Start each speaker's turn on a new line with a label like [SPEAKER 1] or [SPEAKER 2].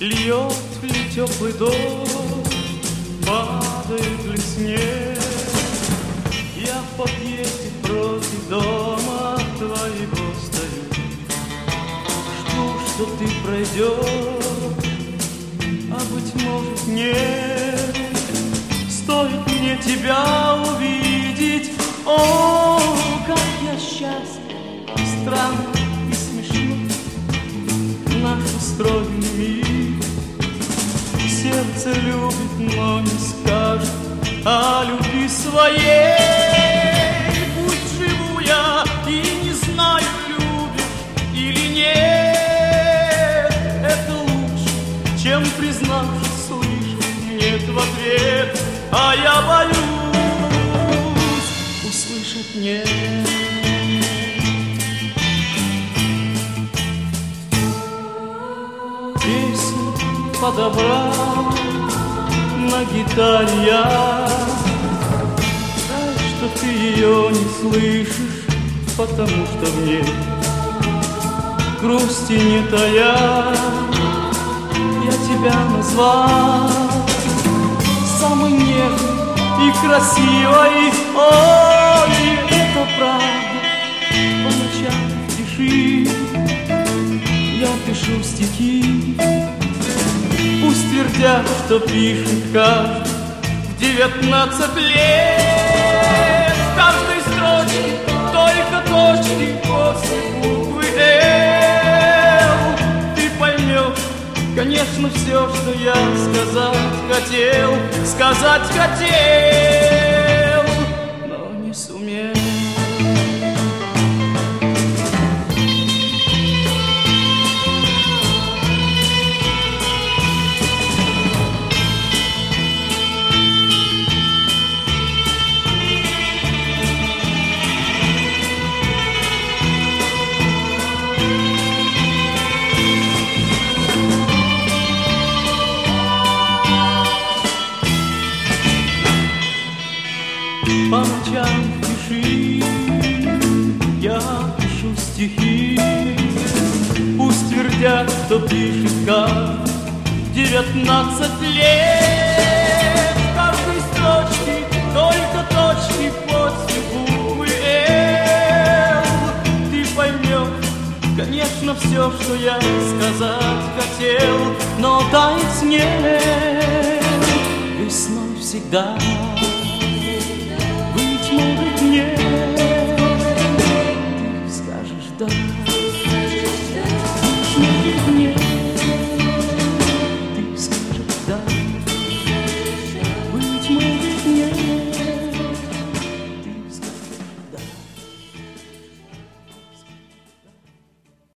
[SPEAKER 1] Льет ли теплый дождь, падает ли снег? Я в подъезде против дома твоего стою, жду, что ты пройдешь, а быть может нет. Стоит мне тебя увидеть, о, как я счастлив, странно и смешно, наш устроенный мир. Сердце любит, но не скажет о любви своей. Пусть живу я и не знаю, любишь или нет. Это лучше, чем признавшись, слышать нет в ответ. А я боюсь услышать нет. Песню подобрал на гитаре я, жаль, что ты ее не слышишь, потому что в ней грусти не тая. Я тебя назвал самой нежной и красивой, ой, это правда, по ночам в тиши я пишу стихи. Пусть твердят, что пишет каждый в 19 лет. В каждой строчке только точки после буквы «Л». Ты поймешь, конечно, все, что я сказать хотел, но не сумел. По ночам в тиши я пишу стихи. Пусть твердят, что пишет каждый в 19 лет. В каждой строчке только точки после буквы «Л». Ты поймешь, конечно, все, что я сказать хотел, но тает снег весной всегда.